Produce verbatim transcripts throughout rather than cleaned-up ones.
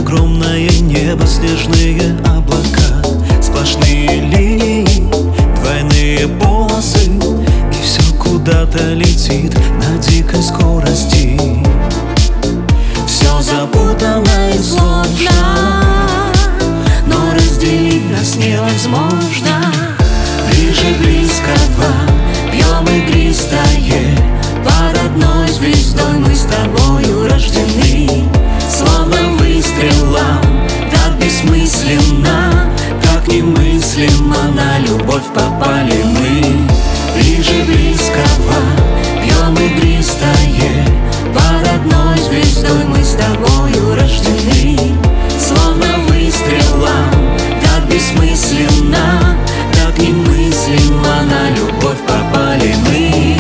Огромное небо, снежные облака, сплошные линии, двойные полосы, и все куда-то летит на дикой скорости. Все запутано и сложно, но разделить нас невозможно. Ближе близкого пьем игристое, под одной звездой мы с тобою рождены. Словно выстрелом, так бессмысленно, так немыслимо на любовь попали мы. Ближе близкого пьем игристое, под одной звездой мы с тобою рождены. Словно выстрелом, так бессмысленно, так немыслимо на любовь попали мы.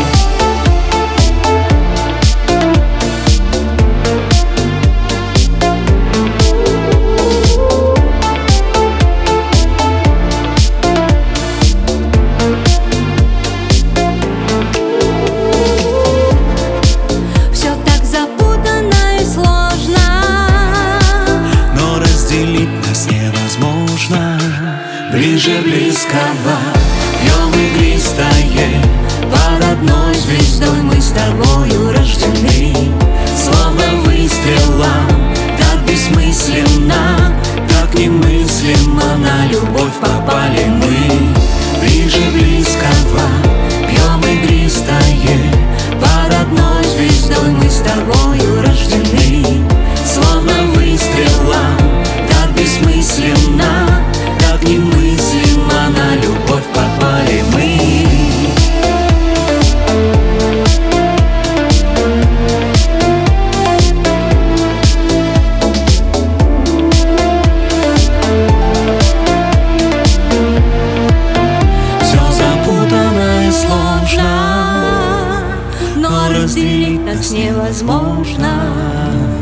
Ближе близкого пьем игристое, под одной звездой мы с тобою рождены. Словно выстрелом, так бессмысленно, так немыслимо на любовь попали мы. Ближе близкого пьем игристое, под одной звездой мы с тобою рождены. Словно выстрелом, так бессмысленно, так немыслимо на любовь попали мы. Все запутано и сложно, но разделить нас невозможно.